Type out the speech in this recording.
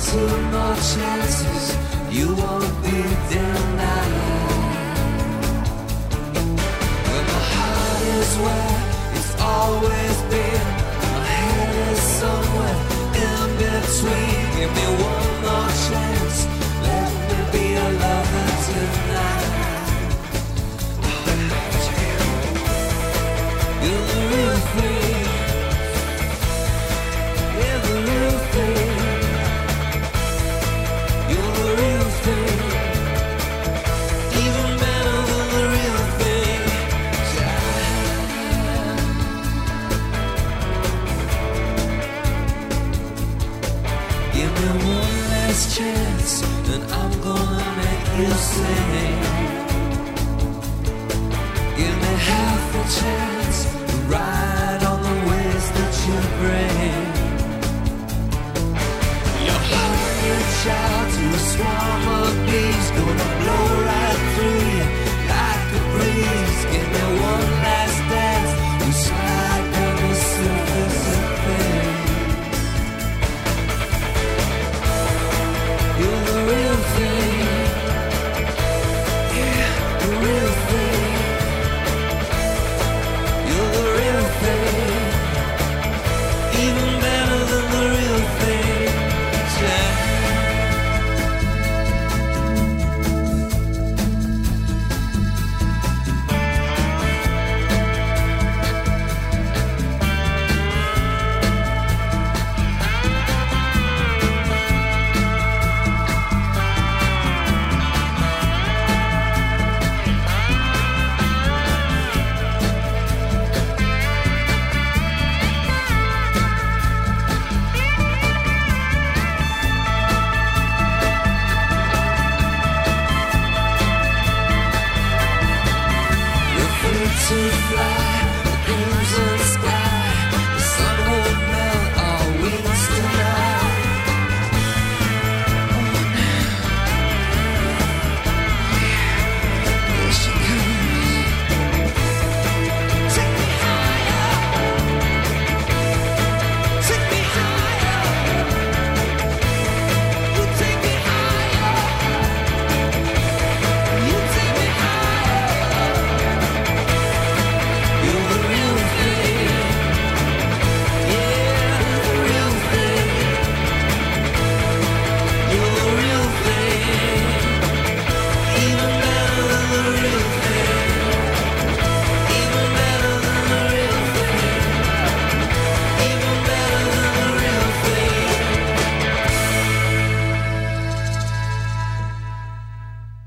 two more chances, you won't be denied. When my heart is where it's always been, my head is somewhere in between. Give me one more chance, let me be a lover tonight. You're the real thing. You're the real thing. You're the real thing. Even better than the real thing. Give me one last chance, and I'm gonna make you sing. Give me half a chance to ride on the waves that you bring. Your heart reach out to a swarm of bees, gonna blow right through you like a breeze. Give me one last dance, we slide down the surface of things. You're the real thing. Yeah, the real thing. You're the real thing. Even